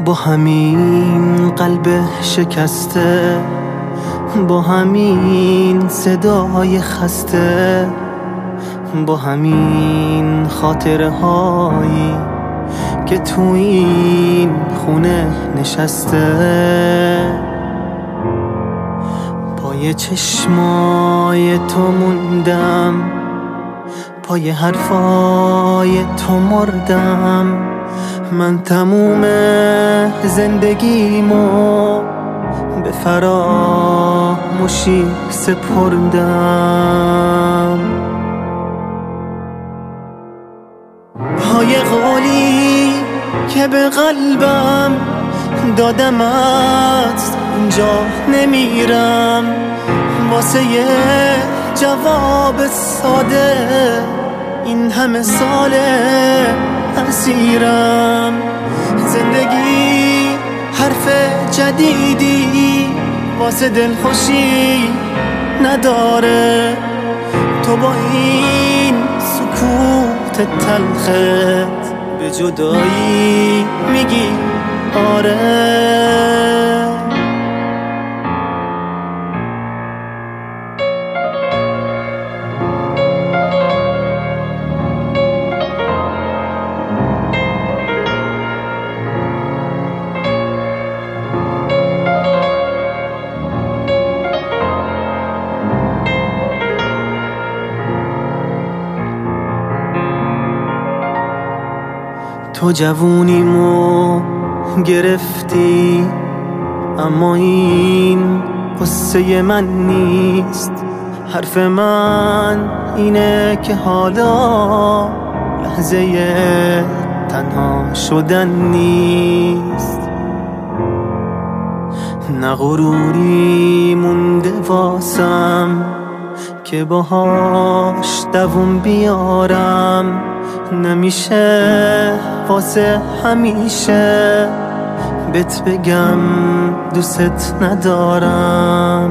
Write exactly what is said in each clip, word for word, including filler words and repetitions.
با همین قلب شکسته، با همین صدای خسته، با همین خاطره هایی که تو این خونه نشسته، پای چشمای تو موندم، پای حرفای تو مردم. من تموم زندگیمو به فراموشی سپردم. پای قولی که به قلبم دادمت اینجا نمیرم، واسه یه جواب ساده این همه سال اسیرم. زندگی حرف جدیدی واسه دلخوشی نداره، تو با این سکوت تلخت به جدایی میگی آره. تو جوونیمو گرفتی، اما این قصه من نیست. حرف من اینه که حالا لحظه تنها شدن نیست. نه غروری مونده واسم که باهاش دووم بیارم، نمیشه واسه همیشه بهت بگم دوست ندارم.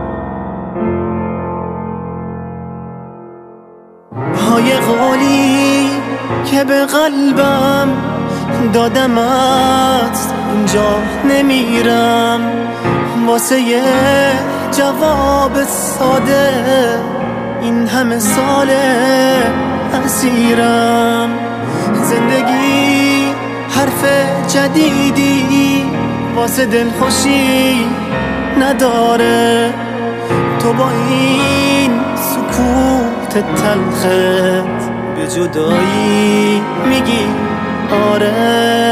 پای قولی که به قلبم دادمت اینجا نمیرم، واسه یه جواب ساده این همه سال اسیرم. زندگی حرف جدیدی واسه دلخوشی نداره، تو با این سکوت تلخت به جدایی میگی آره.